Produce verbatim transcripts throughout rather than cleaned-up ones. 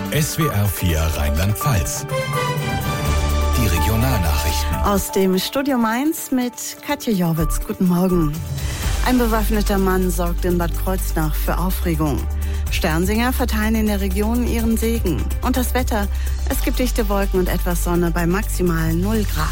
S W R vier Rheinland-Pfalz. Die Regionalnachrichten. Aus dem Studio Mainz mit Katja Jorwitz. Guten Morgen. Ein bewaffneter Mann sorgt in Bad Kreuznach für Aufregung. Sternsinger verteilen in der Region ihren Segen. Und das Wetter, es gibt dichte Wolken und etwas Sonne bei maximal null Grad.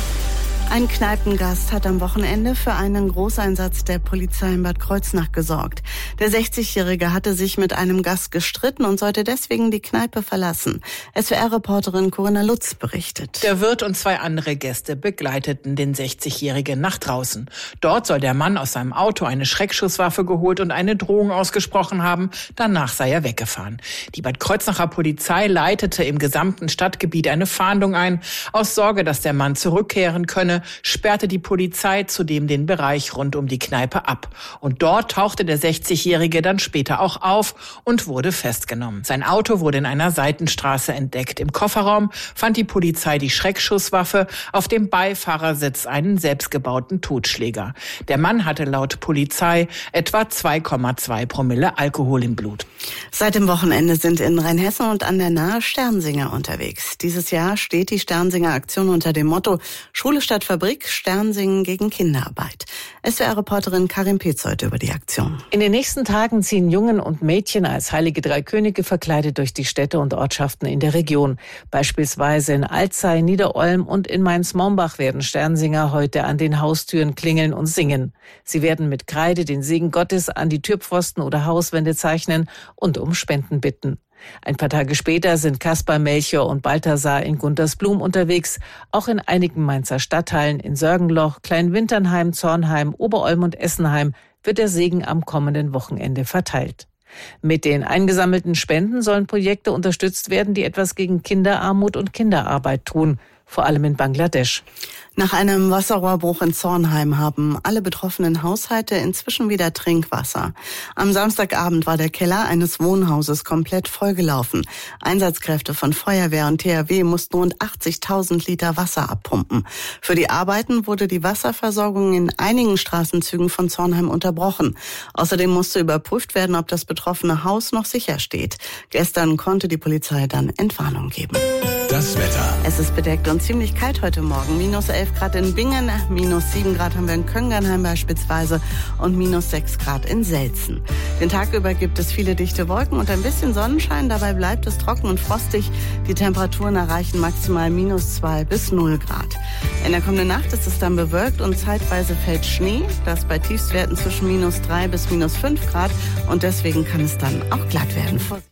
Ein Kneipengast hat am Wochenende für einen Großeinsatz der Polizei in Bad Kreuznach gesorgt. Der sechzigjährige hatte sich mit einem Gast gestritten und sollte deswegen die Kneipe verlassen. S W R-Reporterin Corinna Lutz berichtet. Der Wirt und zwei andere Gäste begleiteten den sechzigjährigen nach draußen. Dort soll der Mann aus seinem Auto eine Schreckschusswaffe geholt und eine Drohung ausgesprochen haben. Danach sei er weggefahren. Die Bad Kreuznacher Polizei leitete im gesamten Stadtgebiet eine Fahndung ein. Aus Sorge, dass der Mann zurückkehren könne, sperrte die Polizei zudem den Bereich rund um die Kneipe ab. Und dort tauchte der sechzigjährige dann später auch auf und wurde festgenommen. Sein Auto wurde in einer Seitenstraße entdeckt. Im Kofferraum fand die Polizei die Schreckschusswaffe, auf dem Beifahrersitz einen selbstgebauten Totschläger. Der Mann hatte laut Polizei etwa zwei Komma zwei Promille Alkohol im Blut. Seit dem Wochenende sind in Rheinhessen und an der Nahe Sternsinger unterwegs. Dieses Jahr steht die Sternsinger Aktion unter dem Motto Schule statt Fabrik, Sternsingen gegen Kinderarbeit. S W R-Reporterin Karin Petzold über die Aktion. In den nächsten Tagen ziehen Jungen und Mädchen als heilige drei Könige verkleidet durch die Städte und Ortschaften in der Region. Beispielsweise in Alzey, Niederolm und in Mainz-Mombach werden Sternsinger heute an den Haustüren klingeln und singen. Sie werden mit Kreide den Segen Gottes an die Türpfosten oder Hauswände zeichnen und um Spenden bitten. Ein paar Tage später sind Kaspar, Melchior und Balthasar in Guntersblum unterwegs. Auch in einigen Mainzer Stadtteilen in Sörgenloch, Kleinwinternheim, Zornheim, Oberolm und Essenheim wird der Segen am kommenden Wochenende verteilt. Mit den eingesammelten Spenden sollen Projekte unterstützt werden, die etwas gegen Kinderarmut und Kinderarbeit tun, vor allem in Bangladesch. Nach einem Wasserrohrbruch in Zornheim haben alle betroffenen Haushalte inzwischen wieder Trinkwasser. Am Samstagabend war der Keller eines Wohnhauses komplett vollgelaufen. Einsatzkräfte von Feuerwehr und T H W mussten rund achtzigtausend Liter Wasser abpumpen. Für die Arbeiten wurde die Wasserversorgung in einigen Straßenzügen von Zornheim unterbrochen. Außerdem musste überprüft werden, ob das betroffene Haus noch sicher steht. Gestern konnte die Polizei dann Entwarnung geben. Das Wetter. Es ist bedeckt und ziemlich kalt heute Morgen. Minus elf Grad in Bingen, minus sieben Grad haben wir in Köngernheim beispielsweise und minus sechs Grad in Selzen. Den Tag über gibt es viele dichte Wolken und ein bisschen Sonnenschein. Dabei bleibt es trocken und frostig. Die Temperaturen erreichen maximal minus zwei bis null Grad. In der kommenden Nacht ist es dann bewölkt und zeitweise fällt Schnee. Das bei Tiefstwerten zwischen minus drei bis minus fünf Grad und deswegen kann es dann auch glatt werden.